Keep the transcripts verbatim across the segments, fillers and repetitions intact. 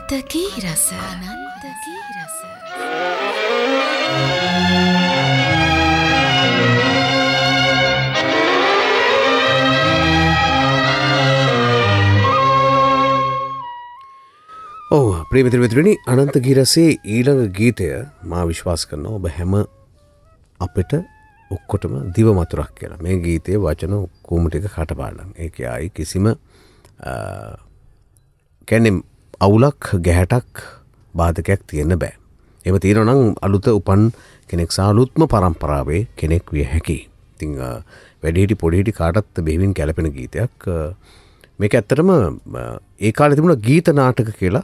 අනන්තකී රස අනන්තකී රස ඔව් ප්‍රිය මිත්‍ර මිත්‍රනි අනන්තකී රසයේ ඊළඟ ගීතය මා විශ්වාස කරනවා ඔබ හැම අපිට ඔක්කොටම දිව මතුරක් කියලා. මේ ගීතයේ වචන ඔක්කොම ටික කටපාඩම්. ඒකයි ආයි කිසිම කියන්නේ අවුලක් ගැහැටක් බාධකයක් තියෙන්න බෑ. එහෙම තියෙනවා නම් අලුත උපන් කෙනෙක් සහ අලුත්ම පරම්පරාවේ කෙනෙක් විය හැකියි. ඉතින් වැඩිහිටි පොඩිහිටි කාටත් බෙහෙවින් ගැලපෙන ගීතයක්. මේක ඇත්තටම ඒ කාලේ තිබුණ ගීත නාටක කියලා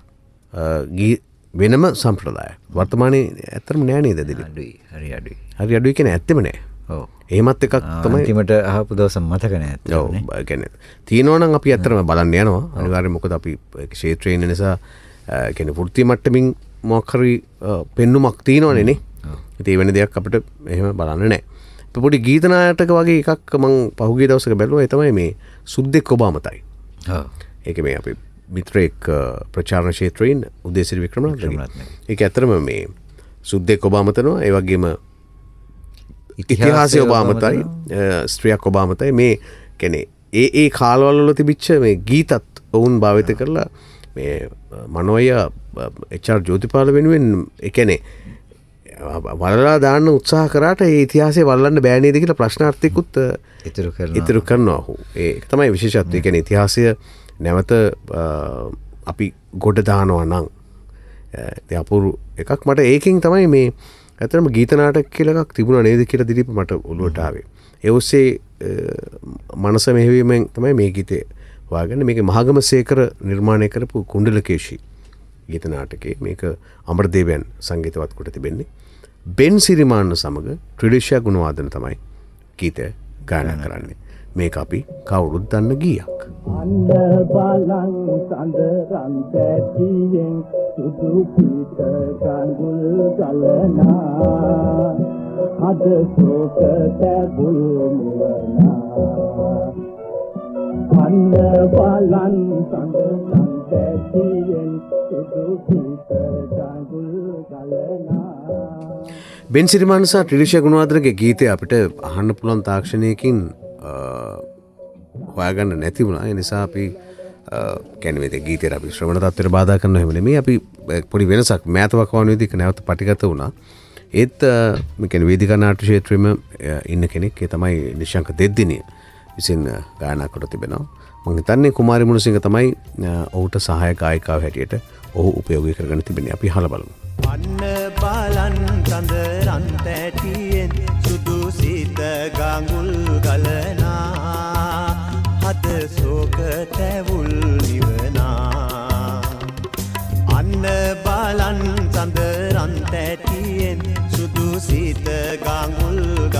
වෙනම සම්ප්‍රදායක්. වර්තමානයේ ඇත්තටම නෑ නේද දෙලි? අඩුයි. හරි අඩුයි. හරි අඩුයි කියන්නේ ඇත්තෙම නෑ. ඔව්. එහෙමත් එකක් තමයි අන්තිමට අහපු දවස් මතක නෑ ඇත්තටම. ඔව්. කියන්නේ තියෙනවා නම් අපි ඇත්තටම බලන්න යනවා. අනිවාර්යයෙන් මොකද අපි ක්ෂේත්‍රයේ ඉන්න නිසා කියන්නේ වෘත්ති මට්ටමින් මොකක් හරි පෙන්නුමක් තියෙනවනේ නේ. ඉතින් ඒ වෙන දෙයක් අපිට එහෙම බලන්න නෑ. පොඩි ගීත නාටක වගේ එකක් මම පහුගිය දවසක බැලුවා. ඒ තමයි මේ සුද්දෙක් ඔබ අමතයි. ඔව්. ඒක මේ අපි මිත්‍රෙක් ප්‍රචාරණ ක්ෂේත්‍රයෙන් උදේසිරි වික්‍රමරත්න. ඒක ඇත්තටම මේ සුද්දෙක් ඔබ අමතනවා. ඒ වගේම ඉතිහාසය ඔබ අමතයි. ස්ත්‍රියක් ඔබ අමතයි. මේ කියන්නේ ඒ ඒ කාලවල වල තිබිච්ච මේ ගීතත් වුන් භාවිත කරලා මේ මනෝය එච් ආර් ජෝතිපාල වෙනුවෙන් ඒ කියන්නේ වලලා දාන්න උත්සාහ කරාට ඒ ඉතිහාසය වල්ලන්න බෑ නේද කියලා ප්‍රශ්නාර්ථයකුත් ඉතුරු කරනවා. ඉතුරු කරනවා. ඒක තමයි විශේෂත්වය. ඒ කියන්නේ ඉතිහාසය නැවත අපි ගොඩ දානවා නම් ඒ අපූර්ව එකක්. මට ඒකෙන් තමයි මේ ඇත්තටම ගීත නාටක කියලා එකක් තිබුණා නේද කියලා දිලිප මට ඔළුවට ආවේ. ඒ ඔස්සේ මනස මෙහෙවීමෙන් තමයි මේ ගීතේ හොයාගන්නේ. මේක මහගමසේකර නිර්මාණය කරපු කුණ්ඩලකේශී ගීත නාටකයේ මේක අමරදේවයන් සංගීතවත් කොට තිබෙන්නේ. බෙන් සිරිමාන්න සමග ට්‍රිඩිෂා ගුණවාදන තමයි ගීතය ගායනා කරන්නේ. මේක අපි කවුරුත් දන්න ගීයක්. අන්න බලන් සඳරන් පැටියෙන් සුදු පිට කඳුල් ගලනා අද සෝක තැබුල් නිවනා අන්න බලන් සඳරන් පැටියෙන් සුදු පිට කඳුල් ගලනා. බෙන් සිරිමාන්න සහ ට්‍රිඩිෂා ගුණවාදනගේ ගීතය අපිට අහන්න පුළුවන් තාක්ෂණයකින් හොයාගන්න නැති වුණා. ඒ නිසා අපි කියන්නේ මේ ගීතේට අපි ශ්‍රවණ තත්ත්වයට බාධා කරනව එහෙම නෙමෙයි. අපි පොඩි වෙනසක් මෑතවක් වුණේදී ඒක නැවත පටිගත වුණා. ඒත් මේ කියන්නේ වේදිකා නාට්‍ය ක්ෂේත්‍රෙම ඉන්න කෙනෙක්. ඒ තමයි නිශාංක දෙද්දිනිය විසින් ගායනා කොට තිබෙනවා. මම හිතන්නේ කුමාරි මුණසිංහ තමයි ඔහුට සහාය ගායිකාව හැටියට ඔහු උපයෝගී කරගෙන තිබෙන්නේ. අපි අහලා බලමු. අන්න බලන් සඳරන් පැටියෙන් සුදු සිත ගඟුල් ගලනා හද සෝක තැවුල් නිවනා අන්න බලන් සඳරන් පැටියෙන් සුදු සිත ගඟුල්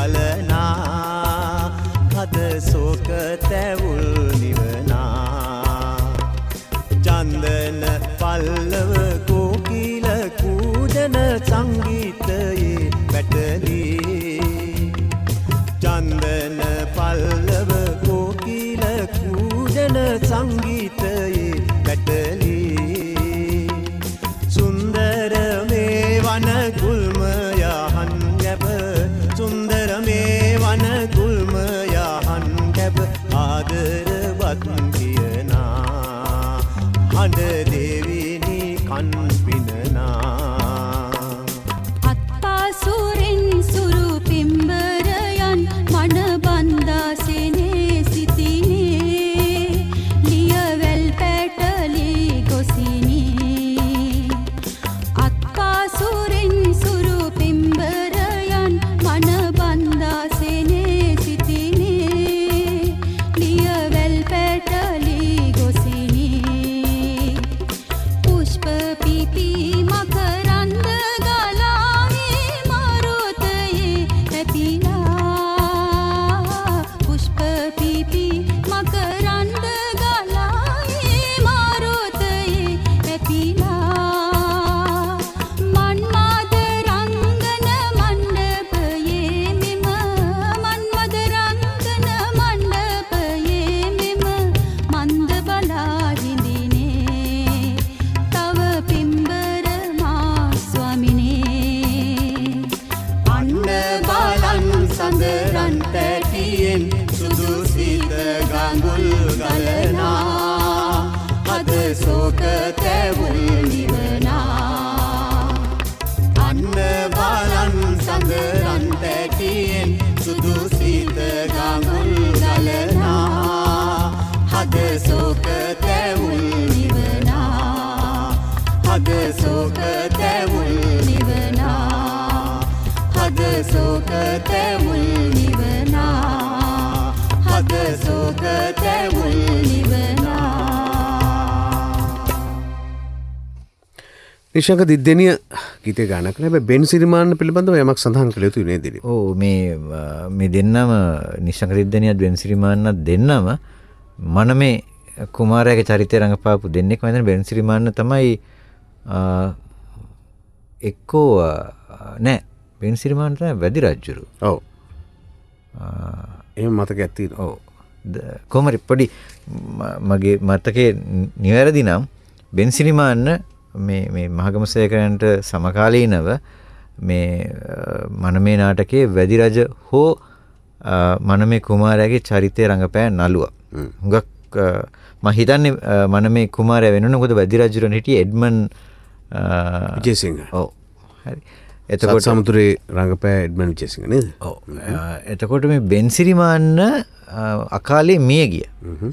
ගලනා හද සෝක තැවුල් නිවනා චන්දන පල්ලව කෝකිල කූජන සංගීතයේ පැටලී චන්දන පල්ලව කෝකිල කූජන සංගීතයේ පැටලී සුන්දර මේ වන ගුල්ම යහන් ගැබ සුන්දර මේ වන ගුල්ම යහන් ගැබ ආදරවත් කියනා හඬ දෙවිනි කන් පිනනා අත්පාසුරෙන් සුරු පිම්බරයන් මන බන්දාසෙන් ඇතියෙන් සුදු සිත ගඟුල් ගලනා හද සෝක තැවුල් නිවනා අන්න බලන් සඳරන් තැටියෙන් සුදු සිත ගඟුල් ගලනා හද සෝක තැවුල් නිවනා හද සෝක තැවුල් නිවනා හද සෝක තැවුල් නිවනා හද සෝක තැවුල් නිවනා. නිශංක දිද්දෙනිය ගීතය ගානක් නෑ. හැබැයි බෙන් සිරිමාන්න පිළිබඳව යමක් සඳහන් කළ යුතුයි නේද? ඔව් මේ මේ දෙන්නම නිශංක දිද්දෙනියත් බෙන් සිරිමාන්නත් දෙන්නම මනමේ කුමාරයාගේ චරිතය රඟපාපු දෙන්නෙක් මම හිතන්නේ. බෙන් සිරිමාන්න තමයි එක්කෝ නෑ බෙන් සිරිමාන්න තමයි වැඩි රජුරු. ඔව්. එහෙම මතකයක් තියෙනවා. ඔව්. කොහමරි පොඩි මගේ මතකේ නිවැරදි නම් බෙන් සිරිමාන්න මේ මේ මහගමසේකරන්ට සමකාලීනව මේ මනමේ නාටකයේ වැඩි රජ හෝ මනමේ කුමාරයාගේ චරිතය රඟපෑ නළුවා. හුඟක් මම හිතන්නේ මනමේ කුමාරයා වෙනුනේ මොකද වැඩි රජුරන් හිටියේ එඩ්මන් විජේසිංහ. ඔව්. හරි. එතකොට සමුද්‍රේ රඟපෑ එඩ්මන් විජේසිංහ නේද? ඔව්. එතකොට මේ බෙන් සිරිමාන්න අකාලේ මිය ගියා.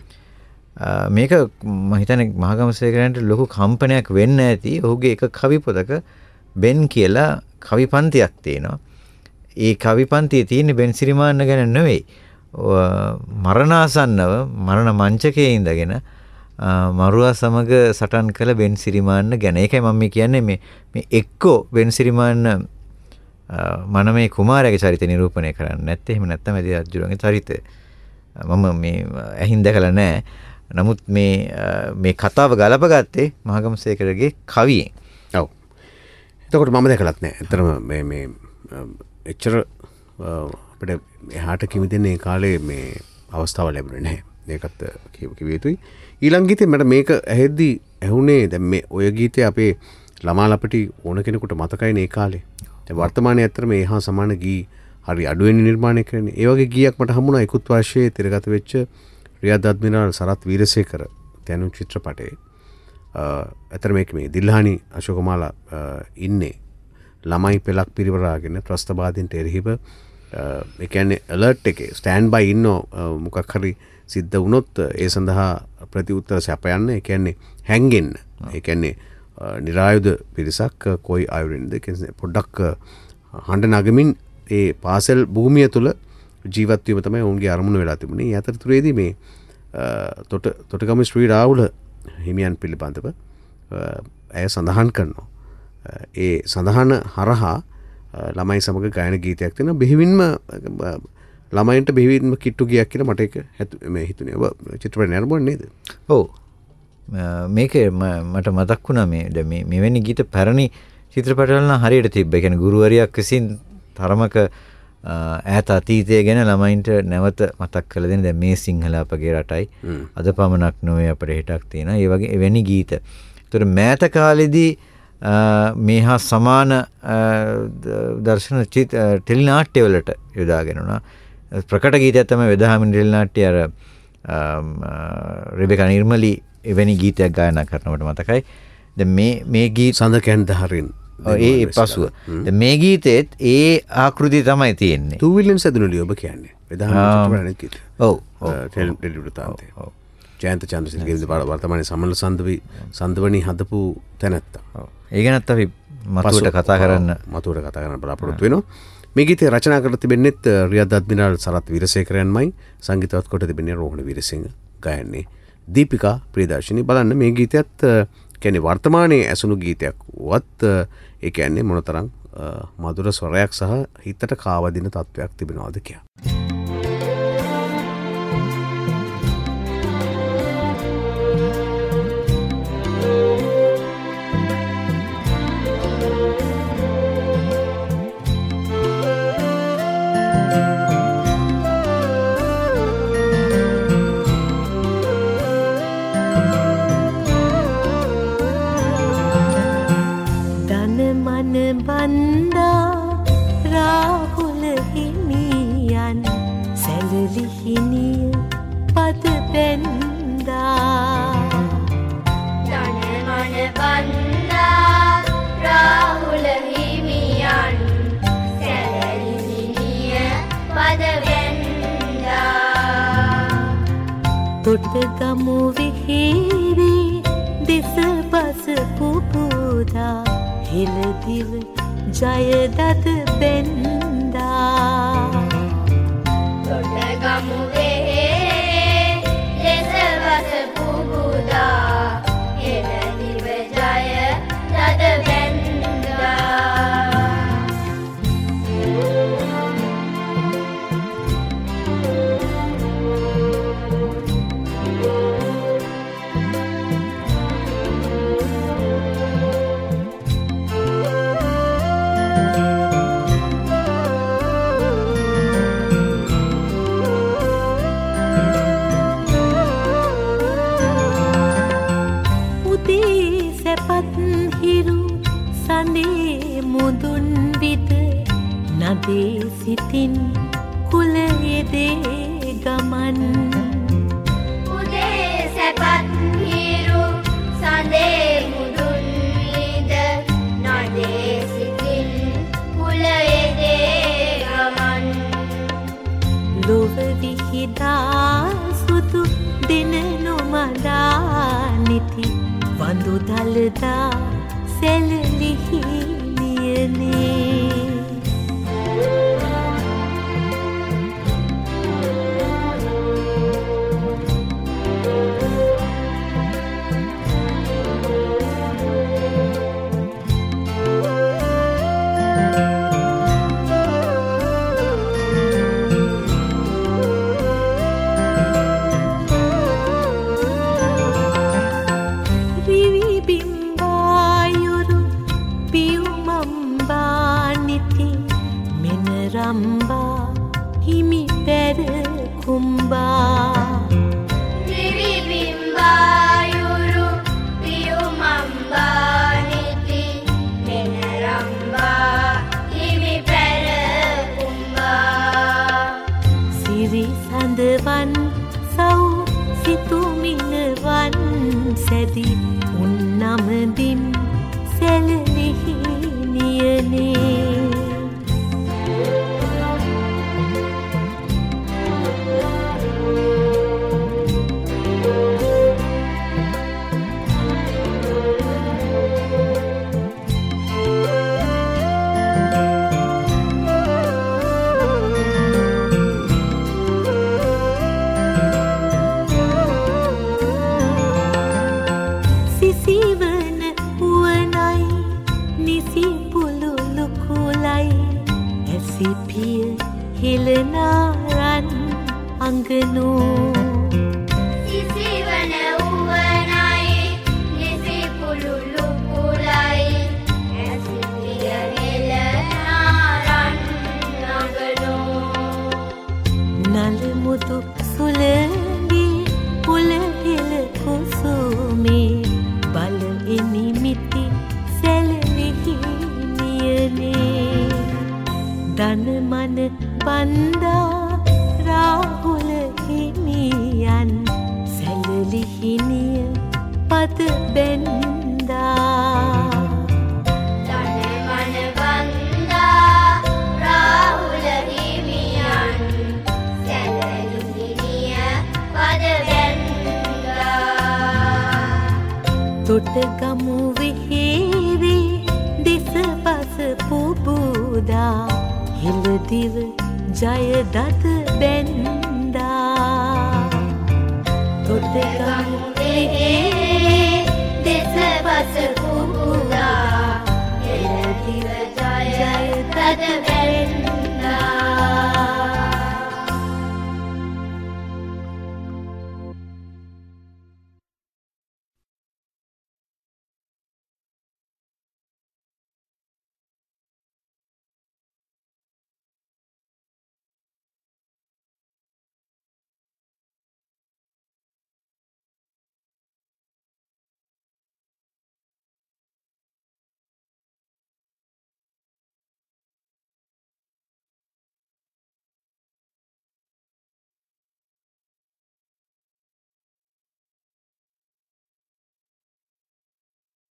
මේක මම හිතන්නේ මහගමසේකරන්ට ලොකු කම්පනයක් වෙන්න ඇති. ඔහුගේ එක කවි පොතක බෙන් කියලා කවි පන්තියක් තියෙනවා. ඒ කවි පන්තියේ තියෙන්නේ බෙන් සිරිමාන්න ගැන නෙවෙයි. මරණාසන්නව මරණ මංචකයේ ඉඳගෙන මරුවා සමග සටන් කළ බෙන් සිරිමාන්න ගැන. ඒකයි මම කියන්නේ මේ මේ එක්කෝ බෙන් සිරිමාන්න මනමේ කුමාරයාගේ චරිතය නිරූපණය කරන්නේ නැත්තේ. එහෙම නැත්නම් වැඩි රජුගේ චරිතය මම මේ ඇහින් දැකලා නැහැ. නමුත් මේ මේ කතාව ගලපගත්තේ මහගමසේකරගේ කවියෙන්. ඔව්. එතකොට මම දැකලත් නැහැ. ඇත්තටම මේ මේ එච්චර අපිට එහාට කිමිදෙන්නේ ඒ කාලේ මේ අවස්ථාව ලැබුණේ නැහැ. ඒකත් කිව යුතුයි. ඊළඟ ගීතේ මට මේක ඇහෙද්දි ඇහුනේ දැන් මේ ඔය ගීතේ අපේ ළමා ලපටි ඕන කෙනෙකුට මතකයිනේ ඒ කාලේ. දැන් වර්තමානයේ ඇත්තට මේ හා සමාන ගී හරි අඩුවෙන් නිර්මාණය කරන්නේ. ඒ වගේ ගීයක් මට හම්බුණා ඉකුත් වර්ෂයේ තිරගත වෙච්ච රියාද් අද්මිරාල් සරත් වීරසේකර තැනු චිත්‍රපටයේ. අතර මේක මේ දිල්හානි අශෝකමාලා ඉන්නේ ළමයි පෙලක් පිරිවරාගෙන ත්‍රස්තවාදීන්ට එරෙහිව ඒ කියන්නේ ඇලර්ට් එකේ ස්ටෑන්ඩ් බයි ඉන්නෝ මොකක් හරි සිද්ධ වුණොත් ඒ සඳහා ප්‍රතිඋත්තර සැපයන්න. ඒ කියන්නේ හැංගෙන්න. ඒ කියන්නේ නිරායුධ පිරිසක් කොයි අයුරින්ද පොඩ්ඩක් හඬ නගමින් ඒ පාසල් භූමිය තුළ ජීවත් වීම තමයි ඔවුන්ගේ අරමුණ වෙලා තිබුණේ. ඒ අතරතුරේදී මේ තොට තොටගම ශ්‍රී රාහුල හිමියන් පිළිබඳව ඇය සඳහන් කරනවා. ඒ සඳහන හරහා ළමයි සමග ගායන ගීතයක් තියෙනවා. බෙහෙවින්ම ළමයින්ට බෙහෙවින්ම කිට්ටු ගියක් කියලා මට ඒක මේ හිතුනේ. ඔබ චිත්‍රපටය නරඹුවා නේද? ඔව්. මේක මට මතක් වුණා මේ දැන් මේ මෙවැනි ගීත පැරණි චිත්‍රපටවල නම් හරියට තිබ්බ. ඒ කියන්නේ ගුරුවරියක් විසින් තරමක ඈත අතීතය ගැන ළමයින්ට නැවත මතක් කරලා දෙන. දැන් මේ සිංහල අපගේ රටයි අද පමණක් නොවේ අපිට හිටක් තියෙනවා. ඒ වගේ එවැනි ගීත. ඒතර මෑත කාලෙදී මේ හා සමාන දර්ශන ටෙලි නාට්‍යවලට යොදාගෙන උනා. ප්‍රකට ගීතයක් තමයි වෙදහාමින් ටෙලි නාට්‍ය අර රෙබෙකා නිර්මලි එවැනි ගීතයක් ගායනා කරනවට මතකයි. දැන් මේ මේ ගීත සඳ කැන්ද හරින් ඒ පසුව මේ ගීතෙත් ඒ ආකෘතිය තමයි තියෙන්නේ. ටූ විලියම්ස් ඇදුණලිය ඔබ කියන්නේ වෙදහාමින් ගීත. ඔව්. ටෙලි ටෙලි වෘතාන්තය. ඔව්. ජයන්ත චන්ද්‍රසිංහගේ වර්තමානයේ සමනල සන්දවි සන්දවණි හදපු තැනැත්තා. ඔව්. ඒ ගැනත් අපි මතුවට කතා කරන්න මතුවට කතා කරන්න බලාපොරොත්තු වෙනවා. මේ ගීතය රචනා කර තිබෙන්නේත් රියාද් අද්මිරාල් සරත් වීරසේකරයන්මයි. සංගීතවත් කොට තිබෙන්නේ රෝහණ වීරසිංහ. ගායන්නේ දීපිකා ප්‍රියදර්ශිනී. බලන්න මේ ගීතයත් කියන්නේ වර්තමානයේ ඇසුණු ගීතයක් වත් ඒ කියන්නේ මොනතරම් මధుර ස්වරයක් සහ හිතට කාවදින තත්වයක් තිබෙනවද කියලා. බන්දා රාහුල හිමියන් සැලලිහිනිය පද බැන්දා ජනමන බන්දා රාහුල හිමියන් සැලලිහිනිය පද බැන්දා තොටගමු විහිරේ දෙස බස පුපුදා හෙළදිව ජයදත බැන්දා තොටගමු විහිරේ දෙස බස පුපුදා හෙළදිව ජයදත බැන්දා මුදුන් විද නදේ සිතින් කුලයේදේ ගමන් උදේ සැපත් හිරු සඳේ මුදුන් විද නදේ සිතින් කුලයේදේ ගමන් ලොව විහිදා සුදු දින නොමදා නිති වඳු දලදා සැලලිහිනියනේ රම්බා හිමි පැර කුම්බා රිවි බිම්බායුරු පියුමම්බා නිති මෙන රම්බා හිමි පැර කුම්බා සිරි සඳවන් සව් සිතුමිනවන් සැදි උන්නමදින් සැලලිහිනියනේ හිලනාරන් අංගනෝ සිසිවන උවනයි නිසි පුළුලු කුලයි ඇසිපිය හෙලනාරන් අංගනෝ නලමුදු සුලලි පුලහෙල කුසුමේ බල එනිමිති සැලලිහිනියනේ දනමන බන්දා රාහුල හිමියන් සැලලිහිනිය පද බැන්දා දනමන බන්දා රාහුල හිමියන් සැලලිහිනිය පද බැන්දා තොටගමු විහිරේ දෙස බස පුබුදා හෙළදිව ජයදත බැන්දා